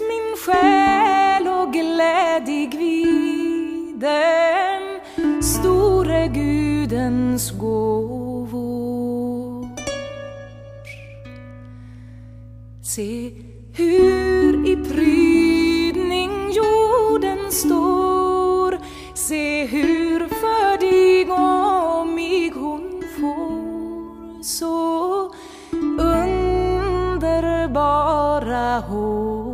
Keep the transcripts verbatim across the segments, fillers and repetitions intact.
min själ och glädig vid den store Gudens gåvor. Se hur i prydning jorden står, se hur för dig och mig hon får så underbara håvor.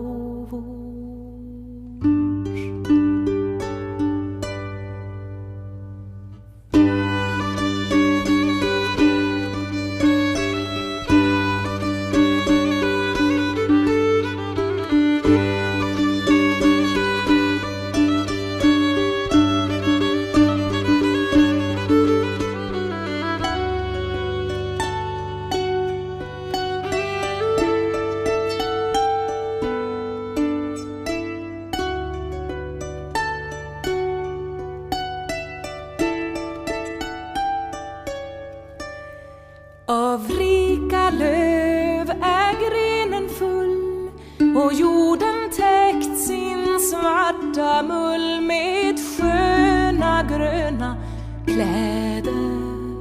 Av rika löv är grenen full och jorden täckt sin svarta mull med sköna gröna kläder.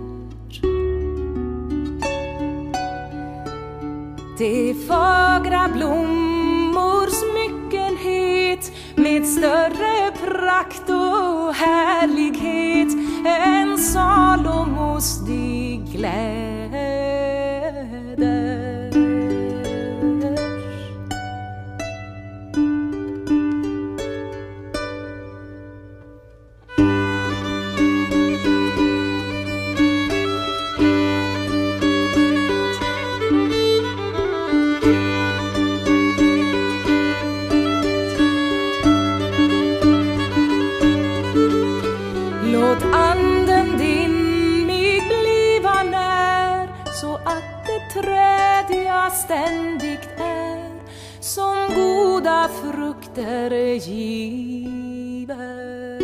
Det fagra blommor smyckenhet med större prakt och härlighet än Salomos dig kläder. Låt anden din mig bliva när, så att det träd jag ständigt är som goda frukter giver.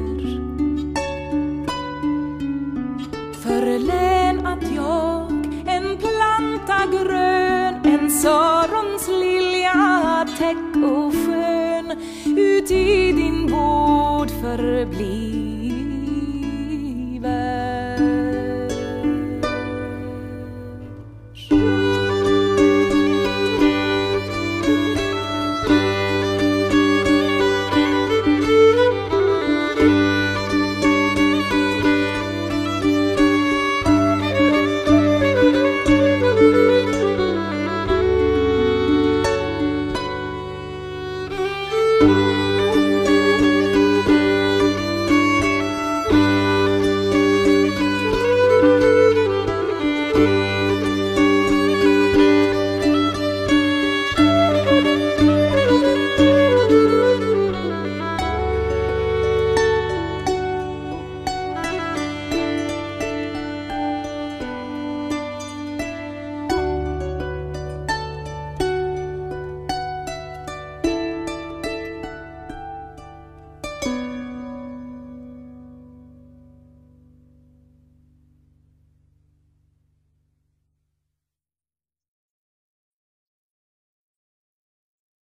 Förlän att jag, en planta grön, en Sarons lilja täck och skön, ut i din vård förblir.